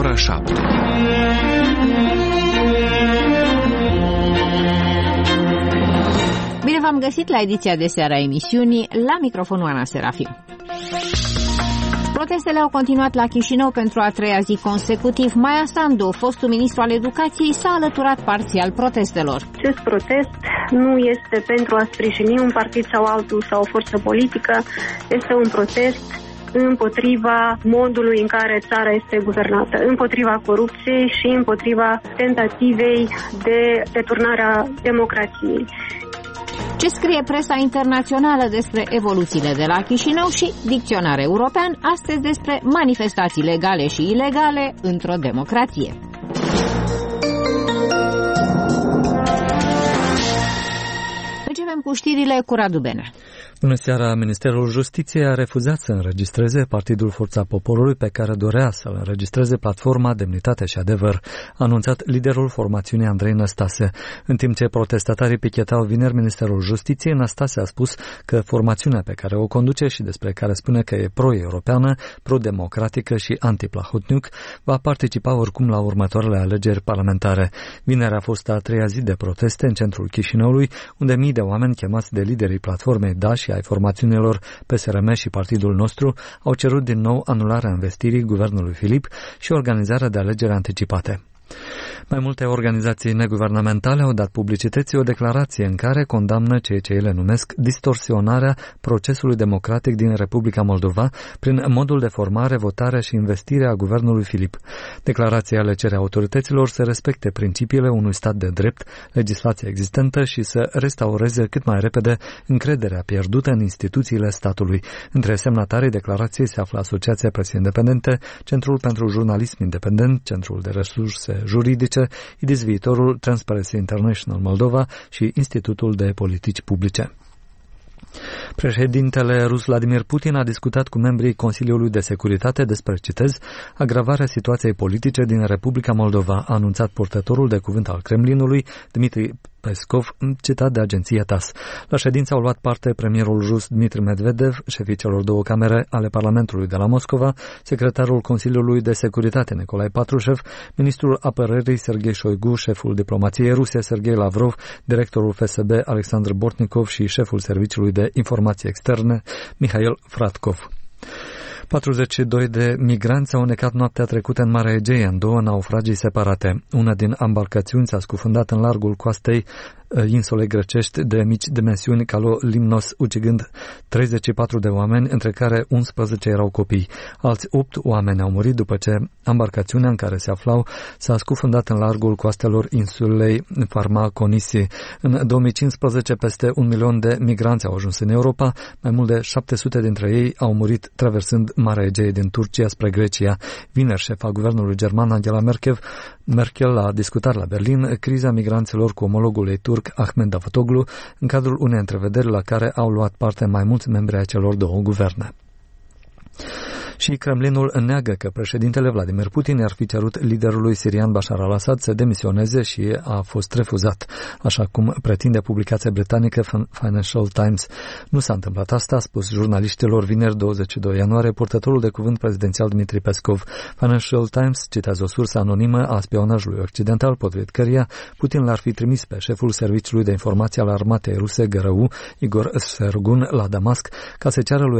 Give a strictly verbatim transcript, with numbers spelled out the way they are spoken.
ora șapte. Bine v-am găsit la ediția de seară a emisiunii, la microfonul Ana Serafim. Protestele au continuat la Chișinău pentru a treia zi consecutiv. Maia Sandu, fostul ministru al educației, s-a alăturat parțial protestelor. Acest protest nu este pentru a sprijini un partid sau altul sau o forță politică, este un protest împotriva modului în care țara este guvernată, împotriva corupției și împotriva tentativei de deturnare a democrației. Ce scrie presa internațională despre evoluțiile de la Chișinău și Dicționar European, astăzi despre manifestații legale și ilegale într-o democrație. Începem cu știrile cu Radu Benea. Bună seara! Ministerul Justiției a refuzat să înregistreze Partidul Forța Poporului pe care dorea să-l înregistreze platforma Demnitate și Adevăr, a anunțat liderul formațiunii Andrei Năstase. În timp ce protestatarii pichetau vineri Ministerul Justiției, Năstase a spus că formațiunea pe care o conduce și despre care spune că e pro-europeană, pro-democratică și anti-Plahotniuc va participa oricum la următoarele alegeri parlamentare. Vineri a fost a treia zi de proteste în centrul Chișinăului, unde mii de oameni chemați de liderii platformei Da și ai formațiunilor P S R M și Partidul Nostru au cerut din nou anularea investirii guvernului Filip și organizarea de alegeri anticipate. Mai multe organizații neguvernamentale au dat publicității o declarație în care condamnă ceea ce ele numesc distorsionarea procesului democratic din Republica Moldova prin modul de formare, votare și investire a guvernului Filip. Declarația le cere autorităților să respecte principiile unui stat de drept, legislația existentă și să restaureze cât mai repede încrederea pierdută în instituțiile statului. Între semnatarii declarației se află Asociația Presei Independente, Centrul pentru Jurnalism Independent, Centrul de Resurse Juridice, I D I S Viitorul, Transparency International Moldova și Institutul de Politici Publice. Președintele rus Vladimir Putin a discutat cu membrii Consiliului de Securitate despre, citez, agravarea situației politice din Republica Moldova, a anunțat purtătorul de cuvânt al Kremlinului, Dmitri Peskov, citat de agenția T A S. La ședință au luat parte premierul rus Dmitri Medvedev, șefii celor două camere ale Parlamentului de la Moscova, secretarul Consiliului de Securitate Nicolae Patrushev, ministrul apărării Sergei Shoigu, șeful diplomației ruse Sergei Lavrov, directorul F S B Alexandru Bortnikov și șeful Serviciului de Informații Externe Mihail Fratkov. patruzeci și doi de migranți au înecat noaptea trecută în Marea Egee, în două naufragii separate. Una din ambarcațiuni s-a scufundat în largul coastei insulei grecești de mici dimensiuni Calo Limnos, ucigând treizeci și patru de oameni, între care unsprezece erau copii. Alți opt oameni au murit după ce ambarcațiunea în care se aflau s-a scufundat în largul coastelor insulei Farmakonisi. În două mii cincisprezece, peste un milion de migranți au ajuns în Europa, mai mult de șapte sute dintre ei au murit traversând Marea Egee din Turcia spre Grecia. Vineri, șefa guvernului german Angela Merkel, Merkel a discutat la Berlin criza migranților cu omologul ei turc Ahmed Davutoglu, în cadrul unei întrevederi la care au luat parte mai mulți membri ai celor două guverne. Și Kremlinul neagă că președintele Vladimir Putin ar fi cerut liderului sirian Bashar al-Assad să demisioneze și a fost refuzat, așa cum pretinde publicația britanică Financial Times. Nu s-a întâmplat asta, a spus jurnaliștilor vineri douăzeci și doi ianuarie purtătorul de cuvânt prezidențial Dmitri Peskov. Financial Times citează o sursă anonimă a spionajului occidental, potrivit căreia Putin l-ar fi trimis pe șeful Serviciului de Informații al Armatei Ruse G R U, Igor Sergun, la Damasc, ca să ceară lui